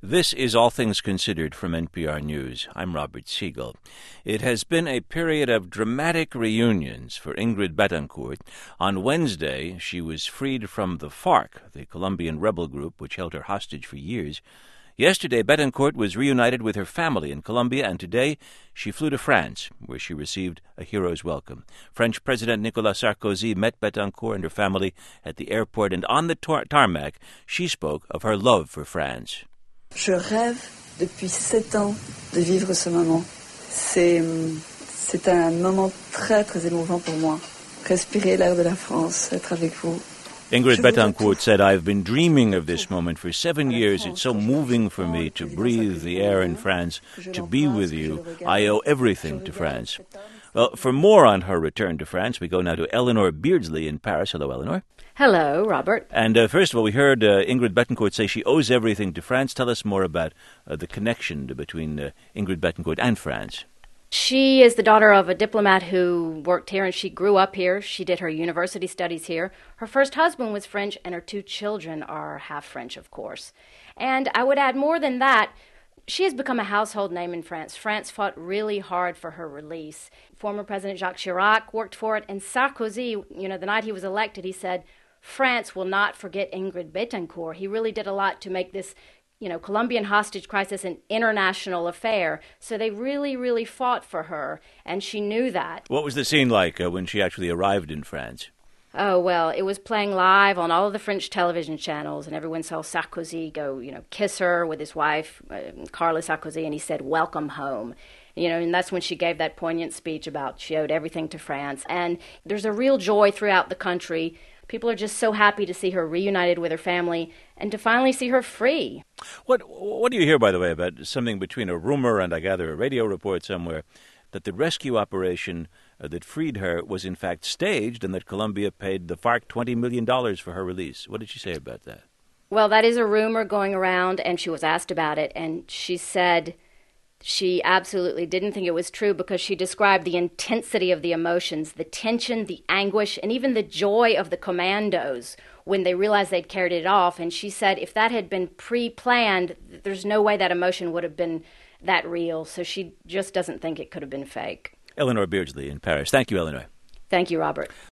This is All Things Considered from NPR News. I'm Robert Siegel. It has been a period of dramatic reunions for Ingrid Betancourt. On Wednesday, she was freed from the FARC, the Colombian rebel group which held her hostage for years. Yesterday, Betancourt was reunited with her family in Colombia, and today she flew to France, where she received a hero's welcome. French President Nicolas Sarkozy met Betancourt and her family at the airport, and on the tarmac, she spoke of her love for France. Je rêve depuis 7 ans de vivre ce moment. C'est un moment très très émouvant pour moi. Respirer l'air de la France, être avec vous. Ingrid Betancourt said, "I've been dreaming of this moment for 7 years. It's so moving for me to breathe the air in France, to be with you. I owe everything to France." Well, for more on her return to France, we go now to Eleanor Beardsley in Paris. Hello, Eleanor. Hello, Robert. And first of all, we heard Ingrid Betancourt say she owes everything to France. Tell us more about the connection between Ingrid Betancourt and France. She is the daughter of a diplomat who worked here, and she grew up here. She did her university studies here. Her first husband was French, and her 2 children are half French, of course. And I would add more than that. She has become a household name in France. France fought really hard for her release. Former President Jacques Chirac worked for it, and Sarkozy, the night he was elected, he said, France will not forget Ingrid Betancourt. He really did a lot to make this, Colombian hostage crisis an international affair. So they really, really fought for her, and she knew that. What was the scene like when she actually arrived in France? Oh, well, it was playing live on all of the French television channels, and everyone saw Sarkozy go, kiss her with his wife, Carla Sarkozy, and he said, "Welcome home." And that's when she gave that poignant speech about she owed everything to France. And there's a real joy throughout the country. People are just so happy to see her reunited with her family and to finally see her free. What do you hear, by the way, about something between a rumor and, I gather, a radio report somewhere, that the rescue operation that freed her was in fact staged and that Colombia paid the FARC $20 million for her release? What did she say about that? Well, that is a rumor going around, and she was asked about it, and she said she absolutely didn't think it was true because she described the intensity of the emotions, the tension, the anguish, and even the joy of the commandos when they realized they'd carried it off. And she said if that had been pre-planned, there's no way that emotion would have been that real. So she just doesn't think it could have been fake. Eleanor Beardsley in Paris. Thank you, Eleanor. Thank you, Robert.